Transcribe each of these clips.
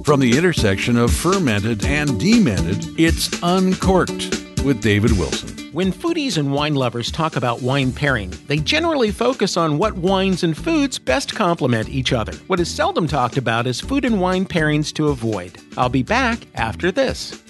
From the intersection of fermented and demented, it's Uncorked with David Wilson. When foodies and wine lovers talk about wine pairing, they generally focus on what wines and foods best complement each other. What is seldom talked about is food and wine pairings to avoid. I'll be back after this.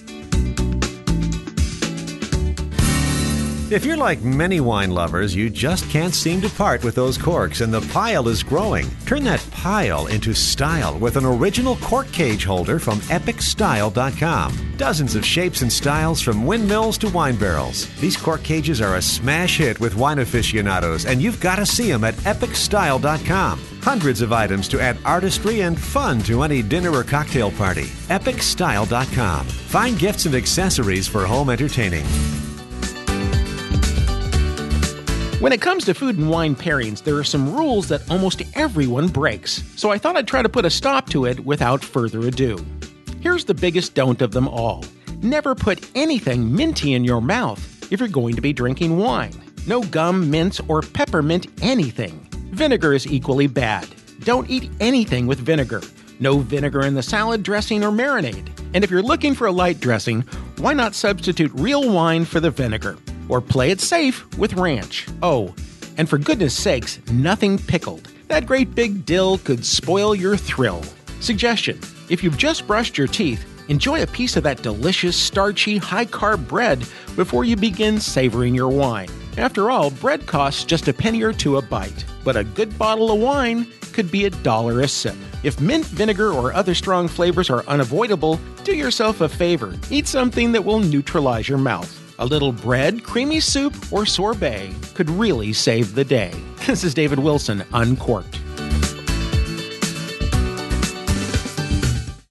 If you're like many wine lovers, you just can't seem to part with those corks, and the pile is growing. Turn that pile into style with an original cork cage holder from EpicStyle.com. Dozens of shapes and styles from windmills to wine barrels. These cork cages are a smash hit with wine aficionados, and you've got to see them at EpicStyle.com. Hundreds of items to add artistry and fun to any dinner or cocktail party. EpicStyle.com. Find gifts and accessories for home entertaining. When it comes to food and wine pairings, there are some rules that almost everyone breaks, so I thought I'd try to put a stop to it without further ado. Here's the biggest don't of them all. Never put anything minty in your mouth if you're going to be drinking wine. No gum, mints, or peppermint anything. Vinegar is equally bad. Don't eat anything with vinegar. No vinegar in the salad dressing or marinade. And if you're looking for a light dressing, why not substitute real wine for the vinegar? Or play it safe with ranch. Oh, and for goodness sakes, nothing pickled. That great big dill could spoil your thrill. Suggestion: if you've just brushed your teeth, enjoy a piece of that delicious, starchy, high-carb bread before you begin savoring your wine. After all, bread costs just a penny or two a bite, but a good bottle of wine could be $1 a sip. If mint, vinegar, or other strong flavors are unavoidable, do yourself a favor. Eat something that will neutralize your mouth. A little bread, creamy soup, or sorbet could really save the day. This is David Wilson, Uncorked.